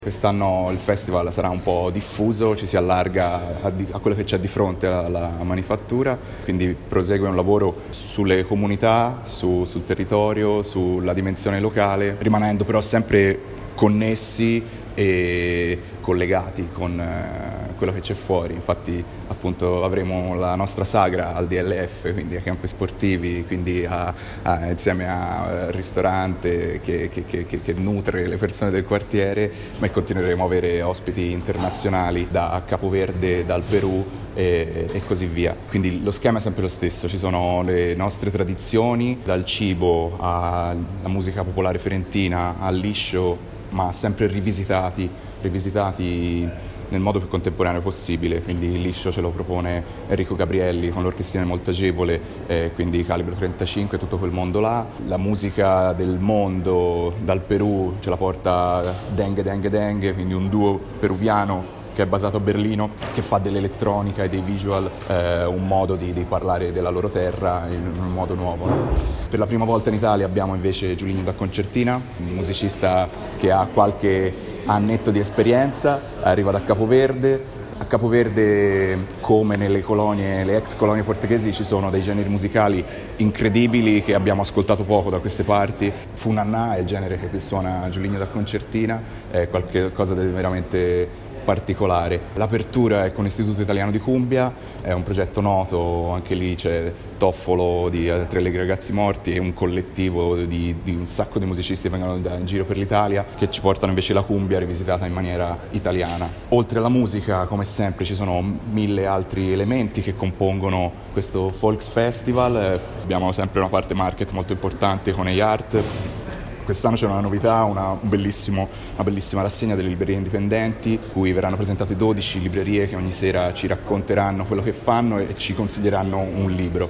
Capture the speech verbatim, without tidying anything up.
Quest'anno il festival sarà un po' diffuso, ci si allarga a, di, a quello che c'è di fronte alla manifattura, quindi prosegue un lavoro sulle comunità, su, sul territorio, sulla dimensione locale, rimanendo però sempre connessi e collegati con eh, quello che c'è fuori. Infatti appunto avremo la nostra sagra al D L F, quindi ai campi sportivi, quindi a, a, insieme al ristorante che, che, che, che nutre le persone del quartiere, ma continueremo a avere ospiti internazionali da Capoverde, dal Perù e, e così via. Quindi lo schema è sempre lo stesso, ci sono le nostre tradizioni, dal cibo alla musica popolare fiorentina, al liscio, ma sempre rivisitati, rivisitati nel modo più contemporaneo possibile. Quindi il liscio ce lo propone Enrico Gabrielli con l'orchestrina Molto Agevole, eh, quindi calibro trentacinque, tutto quel mondo là. La musica del mondo dal Perù ce la porta Dengue Dengue Dengue, quindi un duo peruviano che è basato a Berlino, che fa dell'elettronica e dei visual eh, un modo di, di parlare della loro terra in un modo nuovo. Per la prima volta in Italia abbiamo invece Giuligno da Concertina, un musicista che ha qualche annetto di esperienza, arriva da Capoverde. A Capoverde, come nelle colonie, le ex colonie portoghesi, ci sono dei generi musicali incredibili che abbiamo ascoltato poco da queste parti. Funanà è il genere che qui suona Giuligno da Concertina, è qualcosa di veramente particolare. L'apertura è con l'Istituto Italiano di Cumbia, è un progetto noto, anche lì c'è Toffolo di Tre Allegri Ragazzi Morti e un collettivo di, di un sacco di musicisti che vengono da, in giro per l'Italia, che ci portano invece la cumbia rivisitata in maniera italiana. Oltre alla musica, come sempre, ci sono mille altri elementi che compongono questo Folks Festival. Abbiamo sempre una parte market molto importante con A-Art. Quest'anno c'è una novità, una, un bellissimo, una bellissima rassegna delle librerie indipendenti, cui verranno presentate dodici librerie che ogni sera ci racconteranno quello che fanno e ci consiglieranno un libro.